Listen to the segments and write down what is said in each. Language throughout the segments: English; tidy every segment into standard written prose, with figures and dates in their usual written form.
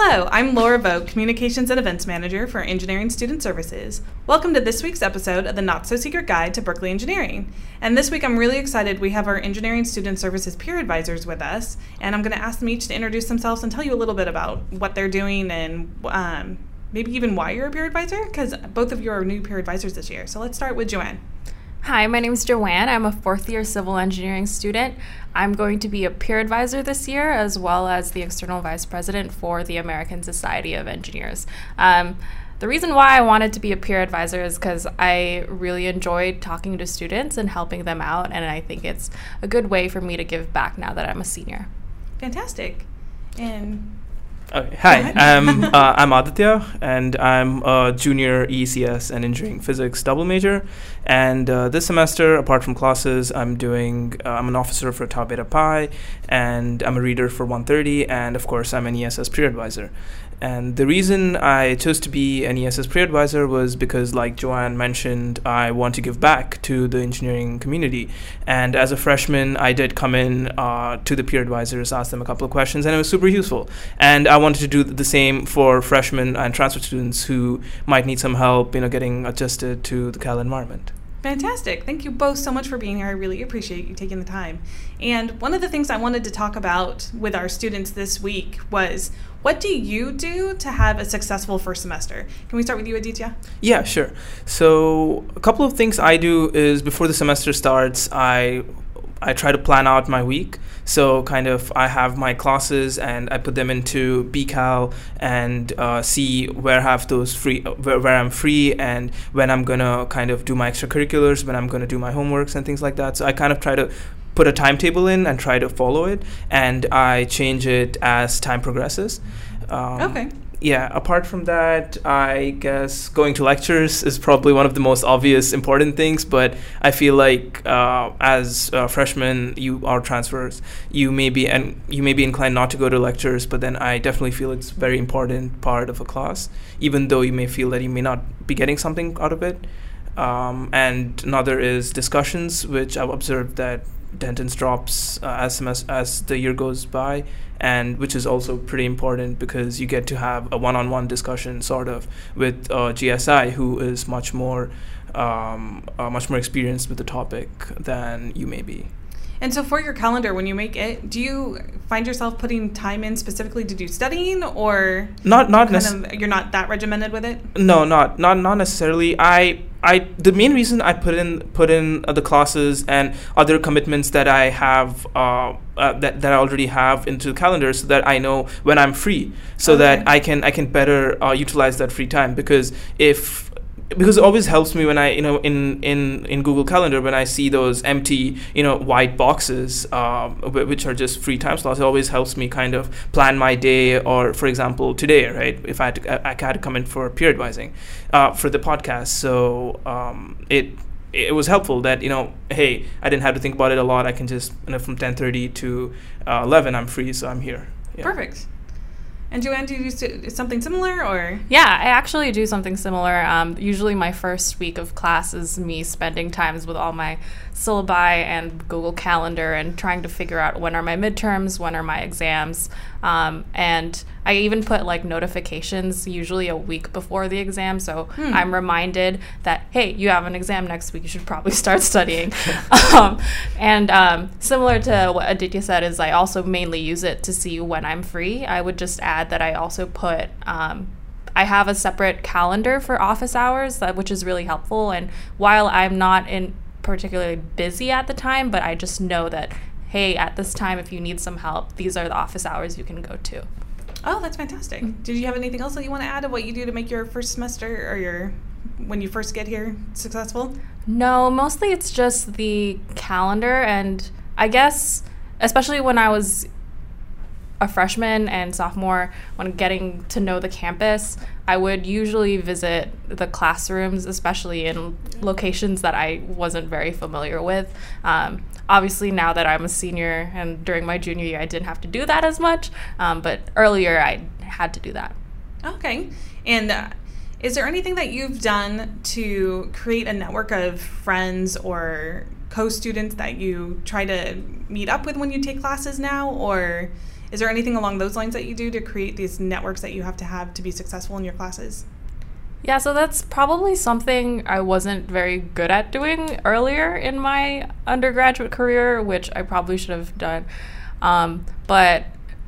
Hello, I'm Laura Vogt, Communications and Events Manager for Engineering Student Services. Welcome to this week's episode of the Not-So-Secret Guide to Berkeley Engineering. And this week I'm really excited we have our Engineering Student Services peer advisors with us, and I'm going to ask them each to introduce themselves and tell you a little bit about what they're doing and maybe even why you're a peer advisor, because both of you are new peer advisors this year. So let's start with Joanne. Hi, my name is Joanne. I'm a fourth-year civil engineering student. I'm going to be a peer advisor this year, as well as the external vice president for the American Society of Engineers. The reason why I wanted to be a peer advisor is because I really enjoyed talking to students and helping them out, and I think it's a good way for me to give back now that I'm a senior. Fantastic. And okay. Hi, I'm Aditya, and I'm a junior ECS and engineering physics double major. And this semester, apart from classes, I'm an officer for Tau Beta Pi, and I'm a reader for 130, and of course, I'm an ESS peer advisor. And the reason I chose to be an ESS peer advisor was because, like Joanne mentioned, I want to give back to the engineering community. And as a freshman, I did come in to the peer advisors, ask them a couple of questions, and it was super useful. And I wanted to do the same for freshmen and transfer students who might need some help, getting adjusted to the Cal environment. Fantastic. Thank you both so much for being here. I really appreciate you taking the time. And one of the things I wanted to talk about with our students this week was, what do you do to have a successful first semester? Can we start with you, Aditya? Yeah, sure. So a couple of things I do is before the semester starts, I try to plan out my week. So I have my classes and I put them into BCal and see where I'm free and when I'm gonna do my extracurriculars, when I'm gonna do my homeworks and things like that. So I try to put a timetable in and try to follow it, and I change it as time progresses. Okay. Yeah, apart from that, I guess going to lectures is probably one of the most obvious important things, but I feel like as freshmen, you are transfers, you may be inclined not to go to lectures, but then I definitely feel it's a very important part of a class, even though you may feel that you may not be getting something out of it. And another is discussions, which I've observed that attendance drops as the year goes by, and which is also pretty important because you get to have a one-on-one discussion with GSI, who is much more experienced with the topic than you may be. And so for your calendar, when you make it, do you find yourself putting time in specifically to do studying, or not necessarily? You're not that regimented with it? No, not necessarily. The main reason I put in the classes and other commitments that I have that I already have into the calendar, so that I know when I'm free, so that I can better utilize that free time. Because it always helps me when I in Google Calendar, when I see those empty white boxes which are just free time slots. It always helps me plan my day, or for example today, right, if I had to come in for peer advising for the podcast. So it was helpful that hey, I didn't have to think about it a lot. I can just from 10:30 to 11 I'm free, so I'm here. Yeah. Perfect. And Joanne, do you do something similar, or? Yeah, I actually do something similar. Usually my first week of class is me spending times with all my syllabi and Google Calendar and trying to figure out when are my midterms, when are my exams. And I even put notifications usually a week before the exam, so I'm reminded that, hey, you have an exam next week, you should probably start studying. And similar to what Aditya said, is I also mainly use it to see when I'm free. I would just add that I also put I have a separate calendar for office hours, which is really helpful. And while I'm not particularly busy at the time, but I just know that, hey, at this time, if you need some help, these are the office hours you can go to. Oh, that's fantastic. Did you have anything else that you want to add of what you do to make your first semester or when you first get here successful? No, mostly it's just the calendar, and I guess especially when I was a freshman and sophomore, when getting to know the campus, I would usually visit the classrooms, especially in locations that I wasn't very familiar with. Obviously, now that I'm a senior and during my junior year, I didn't have to do that as much, but earlier I had to do that. Okay. And is there anything that you've done to create a network of friends or co-students that you try to meet up with when you take classes now, or is there anything along those lines that you do to create these networks that you have to be successful in your classes? Yeah, so that's probably something I wasn't very good at doing earlier in my undergraduate career, which I probably should have done. But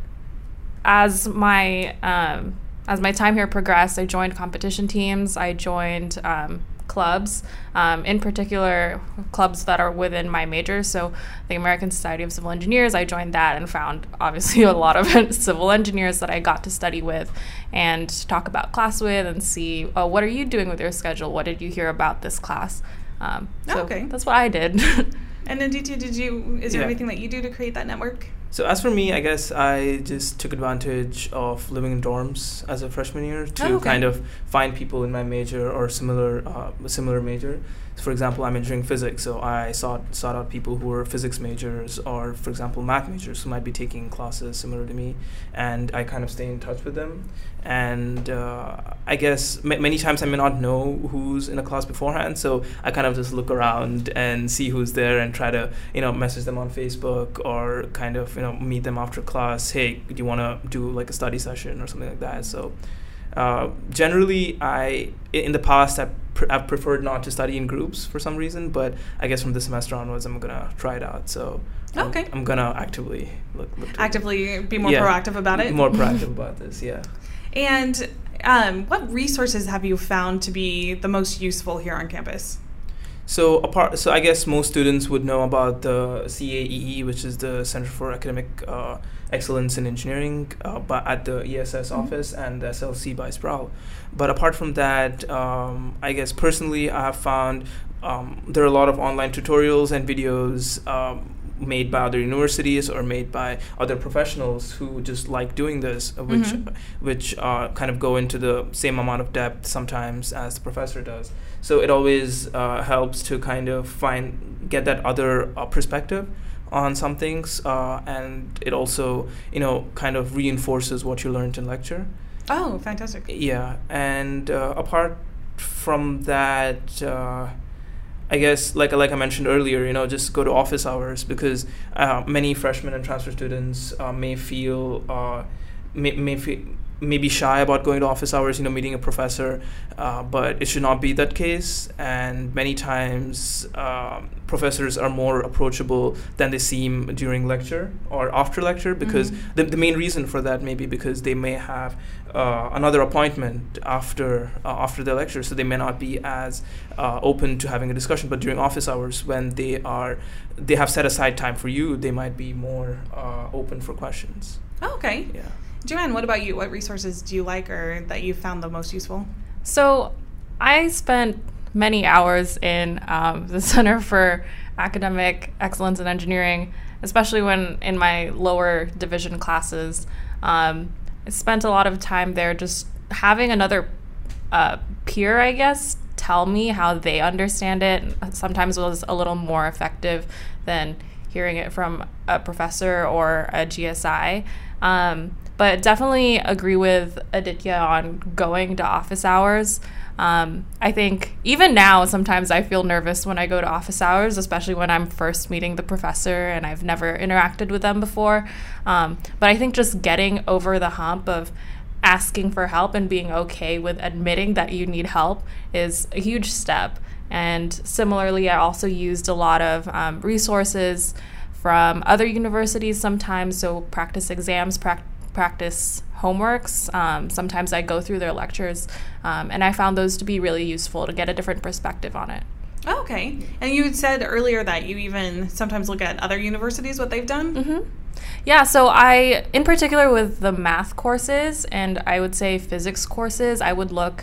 as my time here progressed, I joined competition teams. I joined clubs, in particular clubs that are within my major. So the American Society of Civil Engineers, I joined that and found obviously a lot of civil engineers that I got to study with and talk about class with and see, oh, what are you doing with your schedule? What did you hear about this class? Okay. That's what I did. And Aditya, is there anything that you do to create that network? So as for me, I guess I just took advantage of living in dorms as a freshman year to kind of find people in my major or similar major. So for example, I'm engineering physics, so I sought out people who were physics majors or, for example, math majors who might be taking classes similar to me, and I kind of stay in touch with them. And I guess many times I may not know who's in a class beforehand, so I kind of just look around and see who's there and try to, message them on Facebook or kind of, meet them after class. Hey, do you want to do like a study session or something like that? So generally, in the past, I've preferred not to study in groups for some reason, but I guess from this semester onwards, I'm gonna try it out. So I'm gonna actively be more proactive about it. More proactive about this, yeah. And what resources have you found to be the most useful here on campus? So I guess most students would know about the CAEE, which is the Center for Academic Excellence in Engineering, but at the ESS office, and the SLC by Sproul. But apart from that, I guess personally, I have found there are a lot of online tutorials and videos made by other universities or made by other professionals who just like doing this, which kind of go into the same amount of depth sometimes as the professor does. So it always helps to kind of get that other perspective on some things, and it also, kind of reinforces what you learned in lecture. Oh, fantastic. Yeah, and apart from that, I guess, like I mentioned earlier, just go to office hours, because many freshmen and transfer students may be shy about going to office hours, meeting a professor, but it should not be that case. And many times professors are more approachable than they seem during lecture or after lecture, because the main reason for that may be because they may have another appointment after the lecture, so they may not be as open to having a discussion. But during office hours, when they have set aside time for you, they might be more open for questions. Oh, okay. Yeah. Joanne, what about you? What resources do you like or that you found the most useful? So I spent many hours in the Center for Academic Excellence in Engineering, especially when in my lower division classes. I spent a lot of time there just having another peer, I guess, tell me how they understand it. Sometimes was a little more effective than hearing it from a professor or a GSI. But definitely agree with Aditya on going to office hours. I think even now, sometimes I feel nervous when I go to office hours, especially when I'm first meeting the professor and I've never interacted with them before. But I think just getting over the hump of asking for help and being okay with admitting that you need help is a huge step. And similarly, I also used a lot of resources from other universities sometimes, so practice exams, practice homeworks. Sometimes I go through their lectures, and I found those to be really useful to get a different perspective on it. Oh, okay. And you said earlier that you even sometimes look at other universities, what they've done? Mm-hmm. Yeah, so I, in particular with the math courses, and I would say physics courses, I would look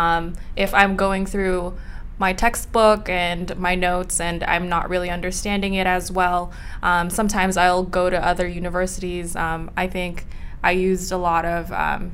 if I'm going through my textbook and my notes and I'm not really understanding it as well. Sometimes I'll go to other universities. I think I used a lot of,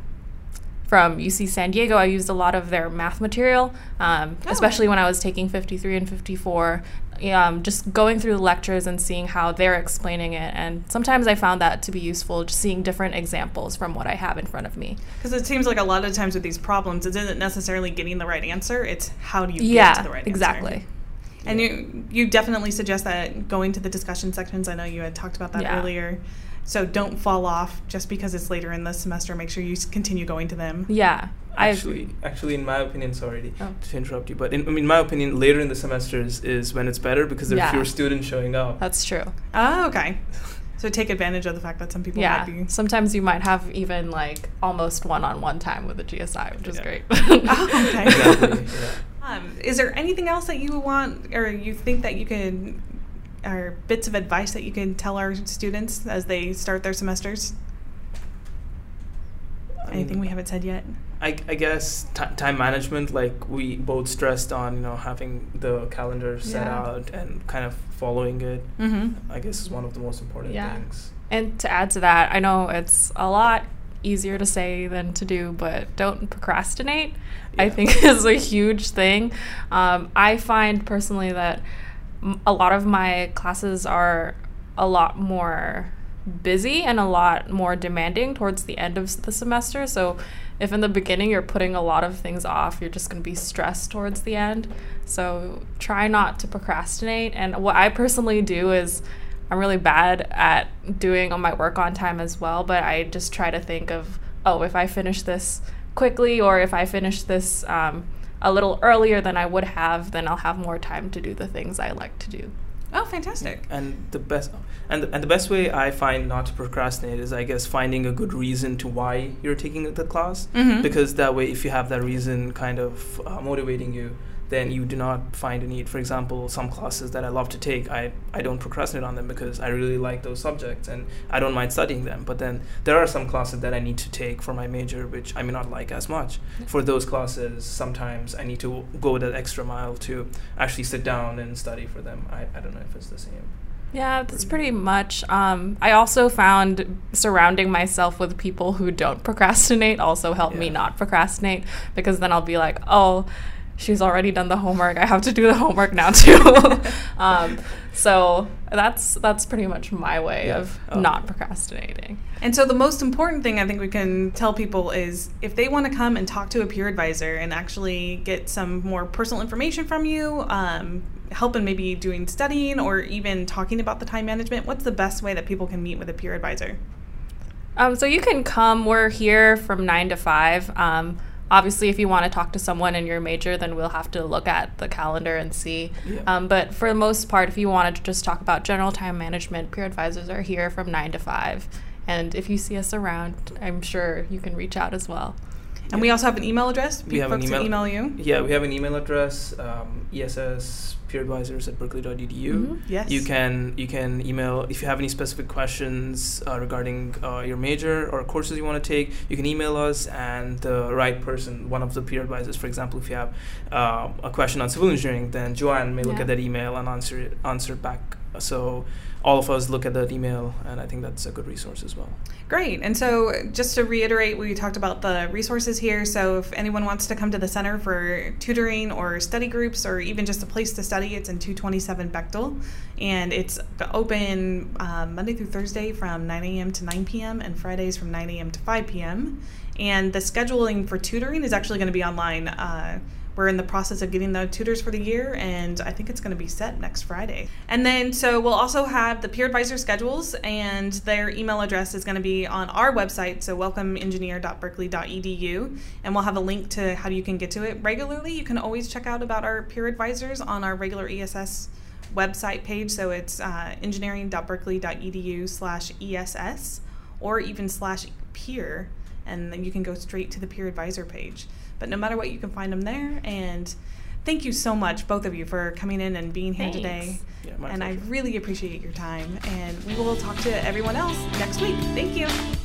from UC San Diego, I used a lot of their math material, especially when I was taking 53 and 54, just going through the lectures and seeing how they're explaining it. And sometimes I found that to be useful, just seeing different examples from what I have in front of me. Because it seems like a lot of times with these problems, it isn't necessarily getting the right answer, it's how do you get to the right answer. Exactly. And you definitely suggest that going to the discussion sections. I know you had talked about that earlier. So don't fall off just because it's later in the semester. Make sure you continue going to them. Yeah. Actually, in my opinion, sorry to interrupt you, but in my opinion, later in the semesters is when it's better because there are fewer students showing up. That's true. Oh, okay. So take advantage of the fact that some people might be... Sometimes you might have even like almost one-on-one time with the GSI, which is great. Oh, okay. Exactly. Is there anything else that you want or you think that you could, or bits of advice that you can tell our students as they start their semesters? Anything we haven't said yet? I guess time management, like we both stressed on, having the calendar set out and kind of following it, I guess is one of the most important things. And to add to that, I know it's a lot easier to say than to do, but don't procrastinate, I think is a huge thing. I find personally that a lot of my classes are a lot more busy and a lot more demanding towards the end of the semester. So if in the beginning you're putting a lot of things off, you're just going to be stressed towards the end. So try not to procrastinate. And what I personally do is I'm really bad at doing all my work on time as well, but I just try to think of, if I finish this quickly or if I finish this a little earlier than I would have, then I'll have more time to do the things I like to do. Oh, fantastic. And the best way I find not to procrastinate is, I guess, finding a good reason to why you're taking the class. Because that way, if you have that reason kind of motivating you, then you do not find a need. For example, some classes that I love to take, I don't procrastinate on them because I really like those subjects and I don't mind studying them. But then there are some classes that I need to take for my major, which I may not like as much. For those classes, sometimes I need to go that extra mile to actually sit down and study for them. I don't know if it's the same. Yeah, that's pretty much. I also found surrounding myself with people who don't procrastinate also helped me not procrastinate, because then I'll be like, she's already done the homework, I have to do the homework now too. So that's pretty much my way of not procrastinating. And so the most important thing I think we can tell people is if they want to come and talk to a peer advisor and actually get some more personal information from you, help in maybe doing studying or even talking about the time management, what's the best way that people can meet with a peer advisor? So you can come. We're here from 9 to 5. Obviously, if you want to talk to someone in your major, then we'll have to look at the calendar and see. But for the most part, if you wanted to just talk about general time management, peer advisors are here from 9 to 5. And if you see us around, I'm sure you can reach out as well. And we also have an email address. We have an email. Email you. Yeah, we have an email address, ESSpeeradvisors@berkeley.edu. Yes. You can email if you have any specific questions regarding your major or courses you want to take. You can email us, and the right person, one of the peer advisors, for example, if you have a question on civil engineering, then Joanne may look at that email and answer back. So all of us look at that email, and I think that's a good resource as well. Great. And so just to reiterate, we talked about the resources here. So if anyone wants to come to the Center for Tutoring or study groups or even just a place to study, it's in 227 Bechtel. And it's open Monday through Thursday from 9 a.m. to 9 p.m. and Fridays from 9 a.m. to 5 p.m. And the scheduling for tutoring is actually going to be online. We're in the process of getting the tutors for the year, and I think it's going to be set next Friday. And then, so we'll also have the peer advisor schedules, and their email address is going to be on our website, so welcomeengineer.berkeley.edu, and we'll have a link to how you can get to it regularly. You can always check out about our peer advisors on our regular ESS website page, so it's engineering.berkeley.edu/ESS, or even /peer, and then you can go straight to the peer advisor page. But no matter what, you can find them there. And thank you so much, both of you, for coming in and being here today. Yeah, my and pleasure. I really appreciate your time. And we will talk to everyone else next week. Thank you.